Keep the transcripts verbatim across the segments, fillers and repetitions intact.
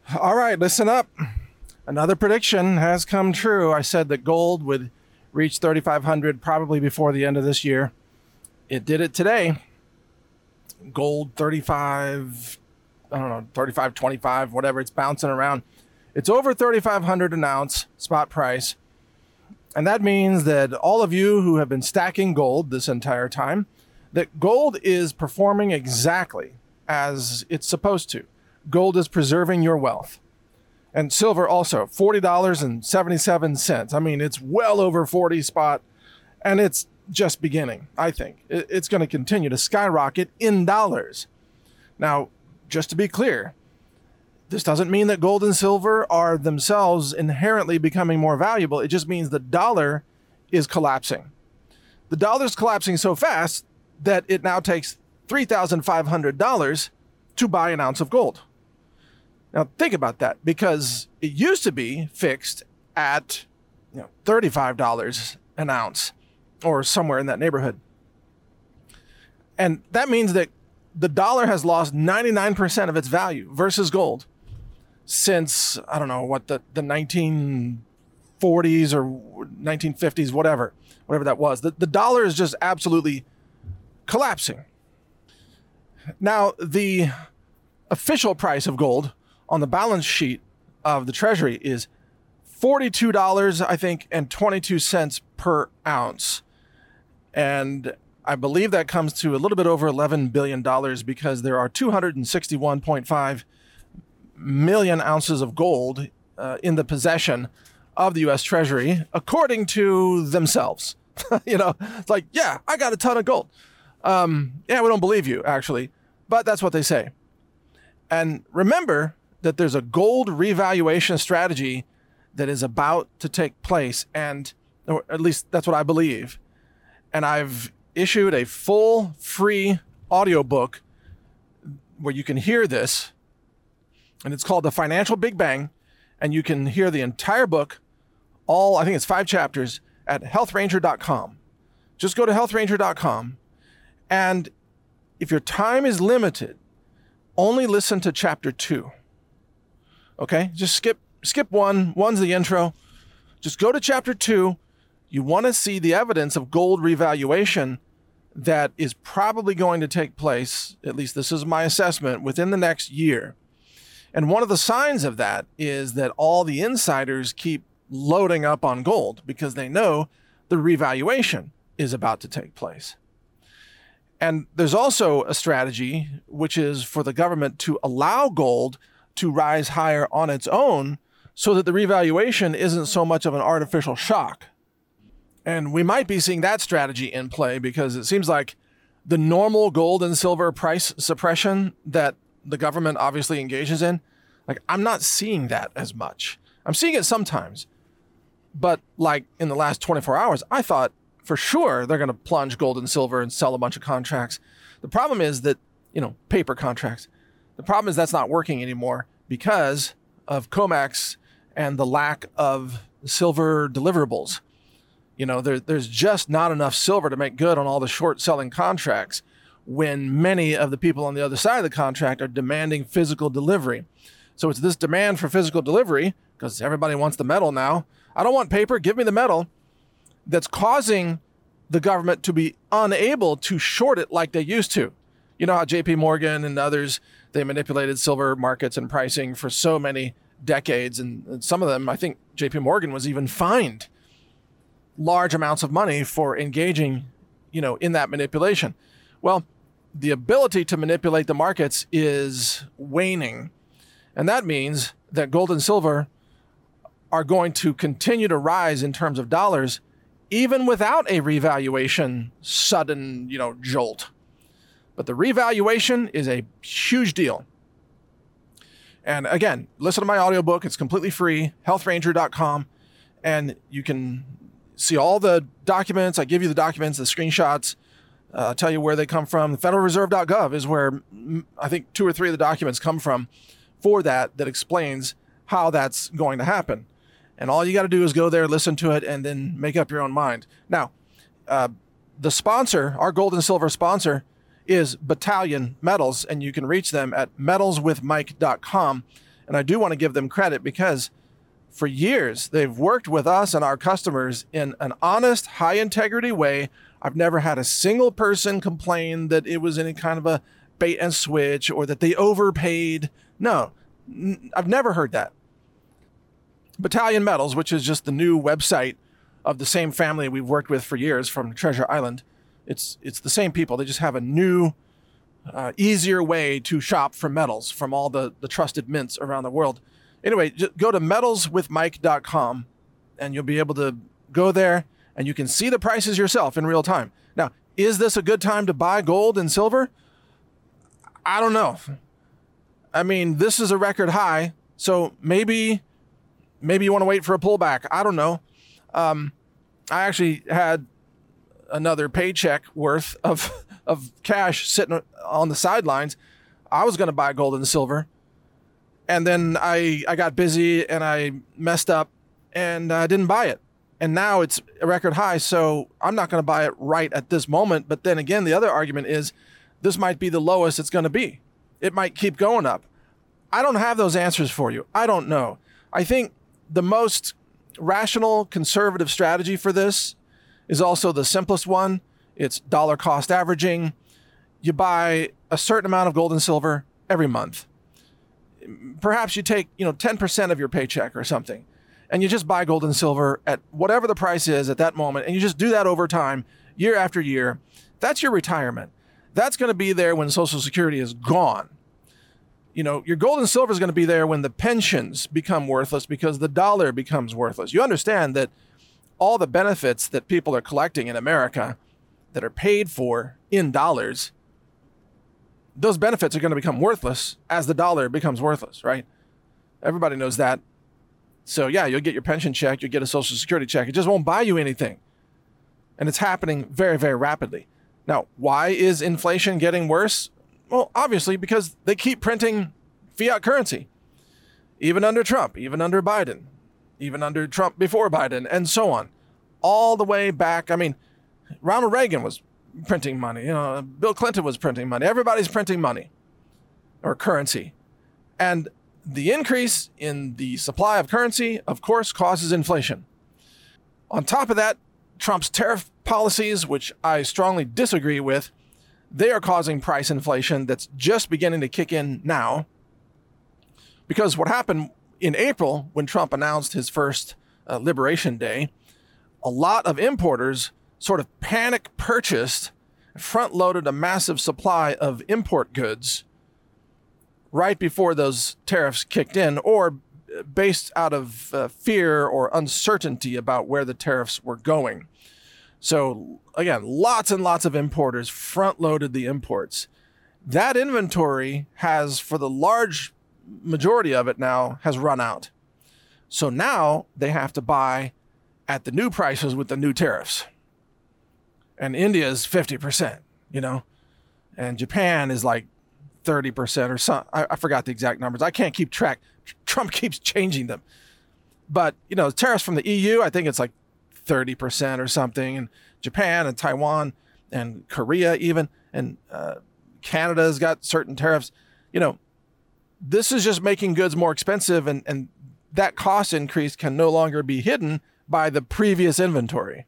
All right, listen up. Another prediction has come true. I said that gold would reach thirty-five hundred probably before the end of this year. It did it today. Gold thirty-five, I don't know, thirty-five twenty-five, whatever, it's bouncing around. It's over thirty-five hundred an ounce spot price. And that means that all of you who have been stacking gold this entire time, that gold is performing exactly as it's supposed to. Gold is preserving your wealth. And silver also, forty dollars and seventy-seven cents. I mean, it's well over forty spot, and it's just beginning, I think. It's going to continue to skyrocket in dollars. Now, just to be clear, this doesn't mean that gold and silver are themselves inherently becoming more valuable. It just means the dollar is collapsing. The dollar's collapsing so fast that it now takes three thousand five hundred dollars to buy an ounce of gold. Now, think about that, because it used to be fixed at, you know, thirty-five dollars an ounce or somewhere in that neighborhood. And that means that the dollar has lost ninety-nine percent of its value versus gold since, I don't know, what, the, the nineteen forties or nineteen fifties, whatever, whatever that was. The, the dollar is just absolutely collapsing. Now, the official price of gold on the balance sheet of the Treasury is forty-two dollars, I think, and twenty-two cents per ounce. And I believe that comes to a little bit over eleven billion dollars because there are two hundred sixty-one point five million ounces of gold uh, in the possession of the U S Treasury, according to themselves. You know, it's like, yeah, I got a ton of gold. Um, yeah, we don't believe you, actually, but that's what they say. And remember that there's a gold revaluation strategy that is about to take place, and or at least that's what I believe. And I've issued a full free audiobook where you can hear this, and it's called The Financial Big Bang, and you can hear the entire book, all, I think it's five chapters, at health ranger dot com. Just go to health ranger dot com, and if your time is limited, only listen to chapter two. Okay? Just skip skip one. One's the intro. Just go to chapter two. You want to see the evidence of gold revaluation that is probably going to take place, at least this is my assessment, within the next year. And one of the signs of that is that all the insiders keep loading up on gold because they know the revaluation is about to take place. And there's also a strategy, which is for the government to allow gold to rise higher on its own so that the revaluation isn't so much of an artificial shock. And we might be seeing that strategy in play because it seems like the normal gold and silver price suppression that the government obviously engages in, like, I'm not seeing that as much. I'm seeing it sometimes. But like in the last twenty-four hours, I thought for sure they're going to plunge gold and silver and sell a bunch of contracts. The problem is that, you know, paper contracts. The problem is that's not working anymore because of COMEX and the lack of silver deliverables. You know, there, there's just not enough silver to make good on all the short selling contracts when many of the people on the other side of the contract are demanding physical delivery. So it's this demand for physical delivery, because everybody wants the metal now. I don't want paper, give me the metal, that's causing the government to be unable to short it like they used to. You know how J P Morgan and others, they manipulated silver markets and pricing for so many decades. And, and some of them, I think J P Morgan was even fined large amounts of money for engaging, you know, in that manipulation. Well, the ability to manipulate the markets is waning. And that means that gold and silver are going to continue to rise in terms of dollars, even without a revaluation sudden, you know, jolt. But the revaluation is a huge deal. And again, listen to my audiobook. It's completely free, health ranger dot com. And you can see all the documents. I give you the documents, the screenshots, uh, tell you where they come from. The federal reserve dot gov is where I think two or three of the documents come from for that, that explains how that's going to happen. And all you got to do is go there, listen to it, and then make up your own mind. Now, uh, the sponsor, our gold and silver sponsor, is Battalion Metals, and you can reach them at metals with mike dot com. And I do want to give them credit because for years they've worked with us and our customers in an honest, high integrity way. I've never had a single person complain that it was any kind of a bait and switch or that they overpaid. No, n- I've never heard that. Battalion Metals, which is just the new website of the same family we've worked with for years from Treasure Island. It's it's the same people. They just have a new, uh, easier way to shop for metals from all the, the trusted mints around the world. Anyway, just go to metals with mike dot com and you'll be able to go there and you can see the prices yourself in real time. Now, is this a good time to buy gold and silver? I don't know. I mean, this is a record high, so maybe maybe you want to wait for a pullback. I don't know. Um, I actually had another paycheck worth of of cash sitting on the sidelines. I was going to buy gold and silver, and then I I got busy and I messed up and I didn't buy it. And now it's a record high, so I'm not going to buy it right at this moment. But then again, the other argument is this might be the lowest it's going to be. It might keep going up. I don't have those answers for you. I don't know. I think the most rational conservative strategy for this is also the simplest one. It's dollar cost averaging. You buy a certain amount of gold and silver every month. Perhaps you take, you know, ten percent of your paycheck or something, and you just buy gold and silver at whatever the price is at that moment, and you just do that over time, year after year. That's your retirement. That's going to be there when Social Security is gone. You know, your gold and silver is going to be there when the pensions become worthless because the dollar becomes worthless. You understand that all the benefits that people are collecting in America that are paid for in dollars, those benefits are going to become worthless as the dollar becomes worthless, right? Everybody knows that. So yeah, you'll get your pension check, you'll get a Social Security check. It just won't buy you anything. And it's happening very, very rapidly. Now, why is inflation getting worse? Well, obviously, because they keep printing fiat currency, even under Trump, even under Biden, even under Trump before Biden, and so on, all the way back. I mean, Ronald Reagan was printing money. You know, Bill Clinton was printing money. Everybody's printing money or currency. And the increase in the supply of currency, of course, causes inflation. On top of that, Trump's tariff policies, which I strongly disagree with, they are causing price inflation that's just beginning to kick in now. Because what happened in April when Trump announced his first uh, Liberation Day, a lot of importers sort of panic purchased, front loaded a massive supply of import goods right before those tariffs kicked in, or based out of uh, fear or uncertainty about where the tariffs were going. So again, lots and lots of importers front-loaded the imports. That inventory has, for the large majority of it now, has run out. So now they have to buy at the new prices with the new tariffs. And India is fifty percent, you know, and Japan is like thirty percent or something. I, I forgot the exact numbers. I can't keep track. Trump keeps changing them. But, you know, tariffs from the E U, I think it's like thirty percent or something, and Japan and Taiwan and Korea even, and uh, Canada's got certain tariffs. You know, this is just making goods more expensive, and, and that cost increase can no longer be hidden by the previous inventory.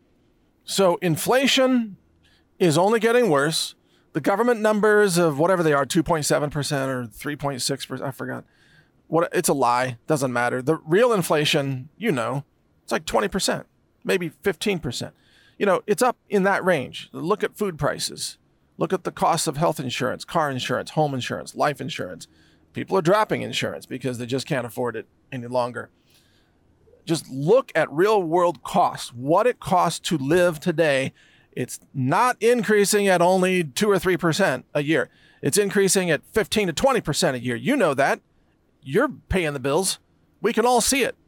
So inflation is only getting worse. The government numbers of whatever they are, two point seven percent or three point six percent, I forgot. What, it's a lie, doesn't matter. The real inflation, you know, it's like twenty percent. Maybe fifteen percent. You know, it's up in that range. Look at food prices. Look at the cost of health insurance, car insurance, home insurance, life insurance. People are dropping insurance because they just can't afford it any longer. Just look at real world costs, what it costs to live today. It's not increasing at only two or three percent a year. It's increasing at fifteen to twenty percent a year. You know that. You're paying the bills. We can all see it.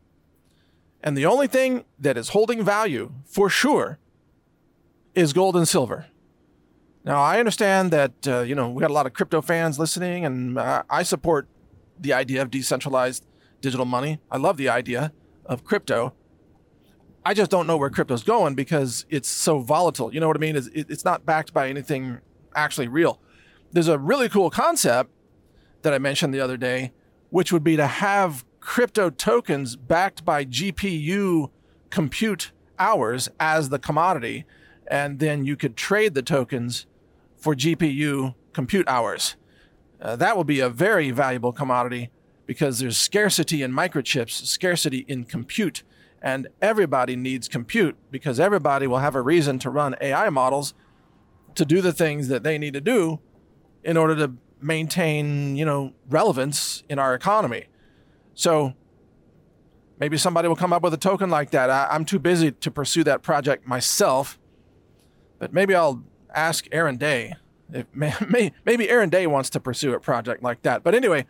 And the only thing that is holding value, for sure, is gold and silver. Now, I understand that, uh, you know, we got a lot of crypto fans listening, and uh, I support the idea of decentralized digital money. I love the idea of crypto. I just don't know where crypto's going because it's so volatile. You know what I mean? It's, it's not backed by anything actually real. There's a really cool concept that I mentioned the other day which would be to have crypto tokens backed by G P U compute hours as the commodity, and then you could trade the tokens for G P U compute hours. Uh, that will be a very valuable commodity because there's scarcity in microchips, scarcity in compute, and everybody needs compute because everybody will have a reason to run A I models to do the things that they need to do in order to maintain, you know, relevance in our economy. So maybe somebody will come up with a token like that. I, I'm too busy to pursue that project myself, but maybe I'll ask Aaron Day. If, may, maybe Aaron Day wants to pursue a project like that. But anyway,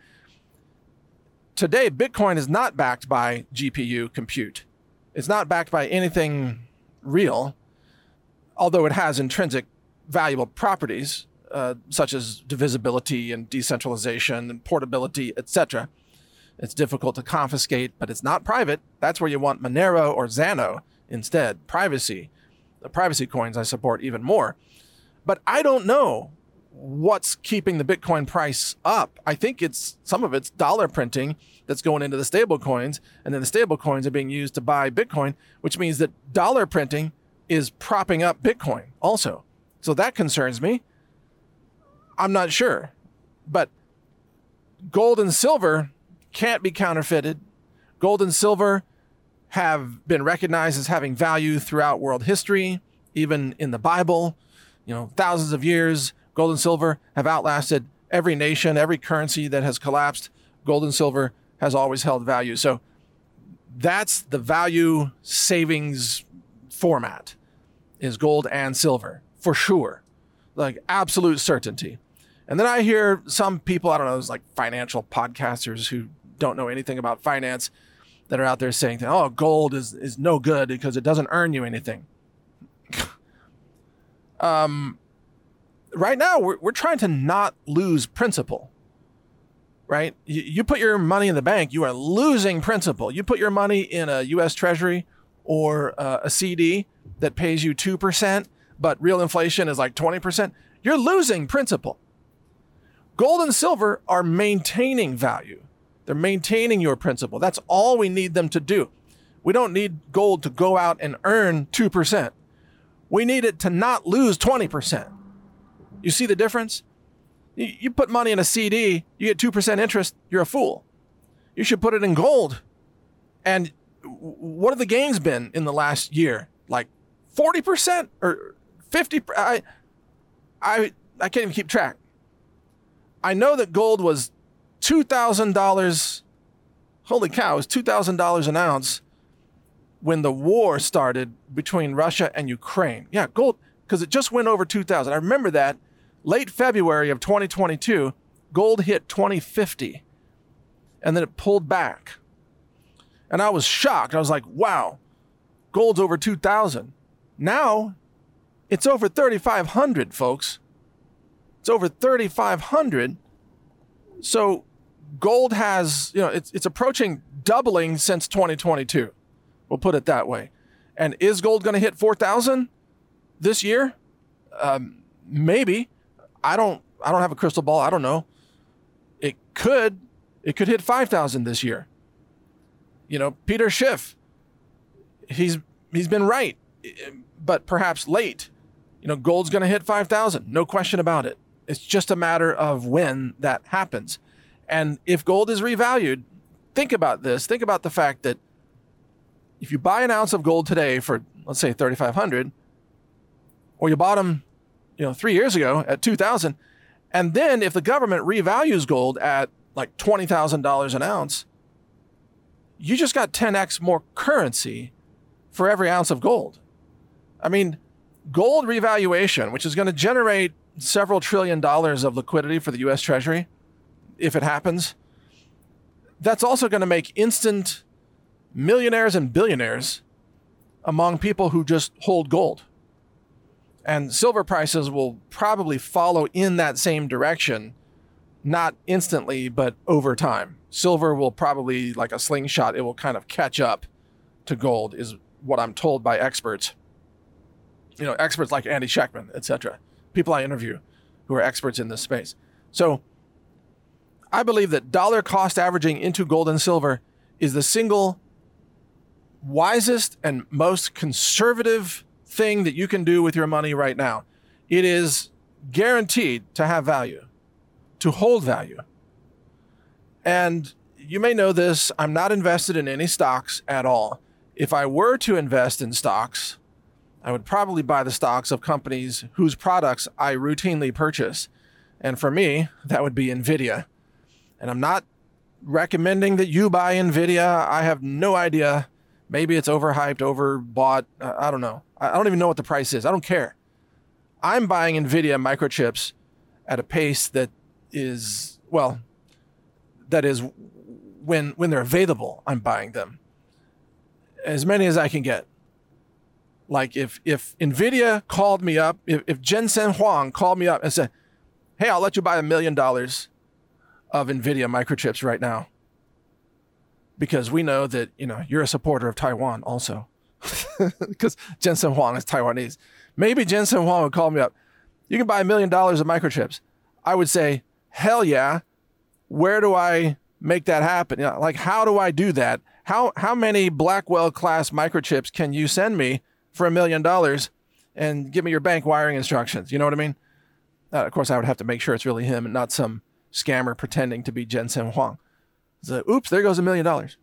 today, Bitcoin is not backed by G P U compute. It's not backed by anything real, although it has intrinsic valuable properties, uh, such as divisibility and decentralization and portability, et cetera. It's difficult to confiscate, but it's not private. That's where you want Monero or Xano instead. Privacy. The privacy coins I support even more. But I don't know what's keeping the Bitcoin price up. I think it's some of it's dollar printing that's going into the stable coins, and then the stable coins are being used to buy Bitcoin, which means that dollar printing is propping up Bitcoin also. So that concerns me. I'm not sure. But gold and silver can't be counterfeited. Gold and silver have been recognized as having value throughout world history, even in the Bible. You know, thousands of years, gold and silver have outlasted every nation, every currency that has collapsed. Gold and silver has always held value. So that's the value savings format, is gold and silver, for sure. Like absolute certainty. And then I hear some people, I don't know, it's like financial podcasters who don't know anything about finance that are out there saying, that, oh, gold is, is no good because it doesn't earn you anything. um, right now, we're, we're trying to not lose principal, right? You, you put your money in the bank, you are losing principal. You put your money in a U S Treasury or uh, a C D that pays you two percent, but real inflation is like twenty percent, you're losing principal. Gold and silver are maintaining value. They're maintaining your principal. That's all we need them to do. We don't need gold to go out and earn two percent. We need it to not lose twenty percent. You see the difference? You put money in a C D, you get two percent interest, you're a fool. You should put it in gold. And what have the gains been in the last year? Like forty percent or fifty percent? I, I, I can't even keep track. I know that gold was two thousand dollars. Holy cow, it was two thousand dollars an ounce when the war started between Russia and Ukraine. Yeah, gold, because it just went over two thousand. I remember that. Late February of twenty twenty-two, gold hit twenty fifty, and then it pulled back. And I was shocked. I was like, wow, gold's over two thousand. Now, it's over thirty-five hundred, folks. It's over thirty-five hundred. So gold has, you know, it's it's approaching doubling since twenty twenty-two. We'll put it that way. And is gold going to hit four thousand this year? Um, maybe. I don't I don't have a crystal ball. I don't know. It could. It could hit five thousand this year. You know, Peter Schiff, he's he's been right, but perhaps late. You know, gold's going to hit five thousand. No question about it. It's just a matter of when that happens. And if gold is revalued, think about this. Think about the fact that if you buy an ounce of gold today for, let's say, thirty-five hundred, or you bought them, you know, three years ago at two thousand, and then if the government revalues gold at like twenty thousand dollars an ounce, you just got ten x more currency for every ounce of gold. I mean, gold revaluation, which is going to generate several trillion dollars of liquidity for the U S Treasury, if it happens, that's also going to make instant millionaires and billionaires among people who just hold gold. And silver prices will probably follow in that same direction, not instantly, but over time. Silver will probably, like a slingshot, it will kind of catch up to gold, is what I'm told by experts. You know, experts like Andy Schectman, et cetera. People I interview who are experts in this space. So I believe that dollar cost averaging into gold and silver is the single wisest and most conservative thing that you can do with your money right now. It is guaranteed to have value, to hold value. And you may know this, I'm not invested in any stocks at all. If I were to invest in stocks, I would probably buy the stocks of companies whose products I routinely purchase. And for me, that would be NVIDIA. And I'm not recommending that you buy NVIDIA. I have no idea. Maybe it's overhyped, overbought. Uh, I don't know. I don't even know what the price is. I don't care. I'm buying NVIDIA microchips at a pace that is, well, that is when when they're available, I'm buying them. As many as I can get. Like if if NVIDIA called me up, if, if Jensen Huang called me up and said, hey, I'll let you buy a million dollars of NVIDIA microchips right now. Because we know that, you know, you're a supporter of Taiwan also. Because Jensen Huang is Taiwanese. Maybe Jensen Huang would call me up. You can buy a million dollars of microchips. I would say, hell yeah. Where do I make that happen? You know, like, how do I do that? How how many Blackwell class microchips can you send me for a million dollars and give me your bank wiring instructions? You know what I mean? Uh, of course, I would have to make sure it's really him and not some scammer pretending to be Jensen Huang. So, oops, there goes a million dollars.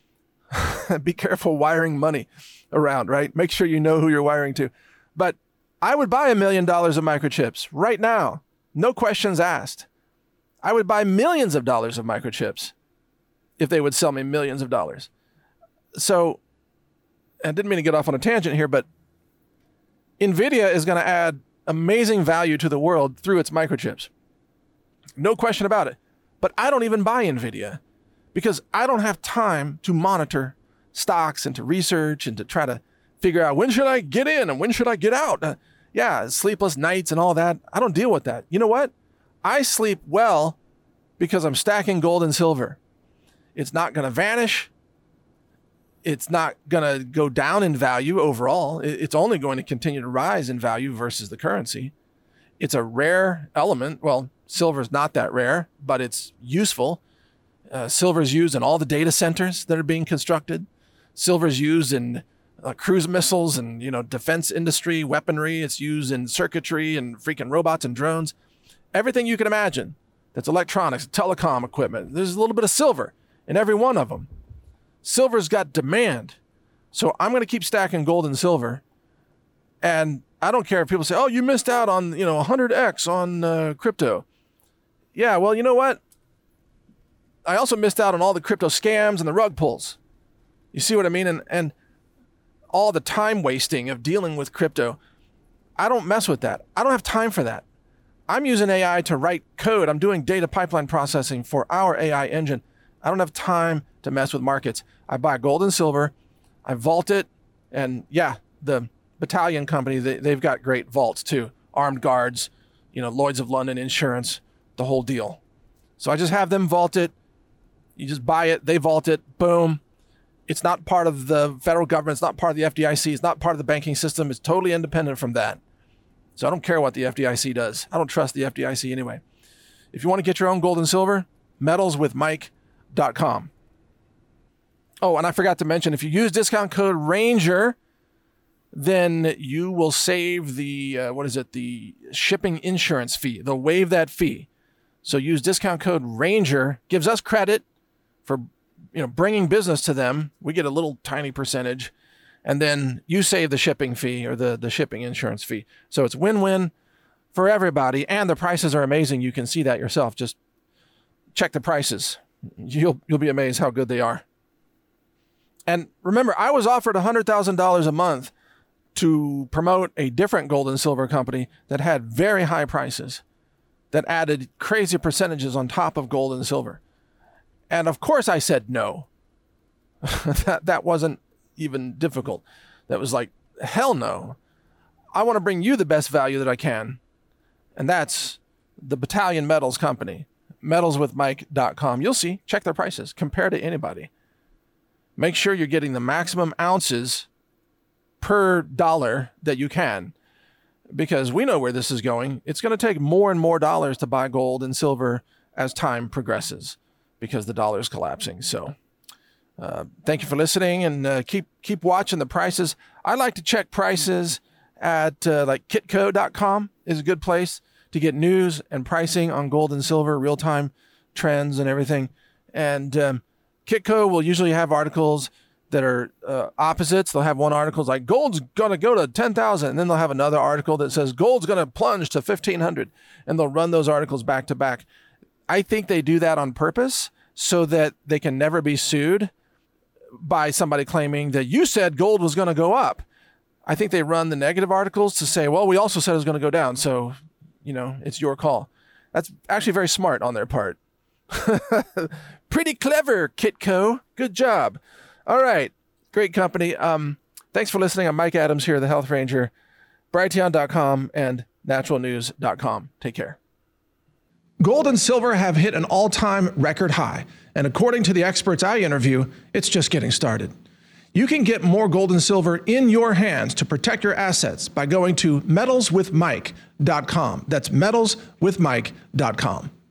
Be careful wiring money around, right? Make sure you know who you're wiring to. But I would buy a million dollars of microchips right now. No questions asked. I would buy millions of dollars of microchips if they would sell me millions of dollars. So, I didn't mean to get off on a tangent here, but NVIDIA is going to add amazing value to the world through its microchips. No question about it. But I don't even buy NVIDIA because I don't have time to monitor stocks and to research and to try to figure out when should I get in and when should I get out. Uh, yeah, sleepless nights and all that. I don't deal with that. You know what? I sleep well because I'm stacking gold and silver. It's not going to vanish. It's not going to go down in value overall. It's only going to continue to rise in value versus the currency. It's a rare element. Well, silver is not that rare, but it's useful. Uh, silver is used in all the data centers that are being constructed. Silver is used in uh, cruise missiles and, you know, defense industry, weaponry. It's used in circuitry and freaking robots and drones. Everything you can imagine that's electronics, telecom equipment. There's a little bit of silver in every one of them. Silver's got demand. So I'm going to keep stacking gold and silver. And I don't care if people say, oh, you missed out on, you know, one hundred X on uh, crypto. Yeah, well, you know what? I also missed out on all the crypto scams and the rug pulls. You see what I mean? And, and all the time wasting of dealing with crypto. I don't mess with that. I don't have time for that. I'm using A I to write code. I'm doing data pipeline processing for our A I engine. I don't have time to mess with markets. I buy gold and silver. I vault it. And yeah, the Battalion company, they, they've got great vaults too. Armed guards, you know, Lloyd's of London insurance, the whole deal. So I just have them vault it. You just buy it. They vault it. Boom. It's not part of the federal government. It's not part of the F D I C. It's not part of the banking system. It's totally independent from that. So I don't care what the F D I C does. I don't trust the F D I C anyway. If you want to get your own gold and silver, metals with mike dot com. Oh, and I forgot to mention, if you use discount code RANGER, then you will save the, uh, what is it, the shipping insurance fee. They'll waive that fee. So use discount code RANGER. Gives us credit for, you know, bringing business to them. We get a little tiny percentage. And then you save the shipping fee or the, the shipping insurance fee. So it's win-win for everybody. And the prices are amazing. You can see that yourself. Just check the prices. You'll you'll be amazed how good they are. And remember, I was offered one hundred thousand dollars a month to promote a different gold and silver company that had very high prices, that added crazy percentages on top of gold and silver. And of course I said no. that that wasn't even difficult. That was like, hell no. I want to bring you the best value that I can. And that's the Battalion Metals company. metals with mike dot com. You'll see, check their prices, compare to anybody. Make sure you're getting the maximum ounces per dollar that you can, because we know where this is going. It's going to take more and more dollars to buy gold and silver as time progresses because the dollar is collapsing. So uh, thank you for listening, and uh, keep keep watching the prices. I like to check prices at uh, like kitco dot com is a good place to get news and pricing on gold and silver, real-time trends and everything. And um, Kitco will usually have articles that are uh, opposites. They'll have one article like gold's going to go to ten thousand, and then they'll have another article that says gold's going to plunge to fifteen hundred, and they'll run those articles back to back. I think they do that on purpose so that they can never be sued by somebody claiming that you said gold was going to go up. I think they run the negative articles to say, well, we also said it was going to go down, so, you know, it's your call. That's actually very smart on their part. Pretty clever, Kitco. Good job. All right. Great company. Um, thanks for listening. I'm Mike Adams here, the Health Ranger, Brighteon dot com and natural news dot com. Take care. Gold and silver have hit an all-time record high, and according to the experts I interview, it's just getting started. You can get more gold and silver in your hands to protect your assets by going to metals with mike dot com. That's metals with mike dot com.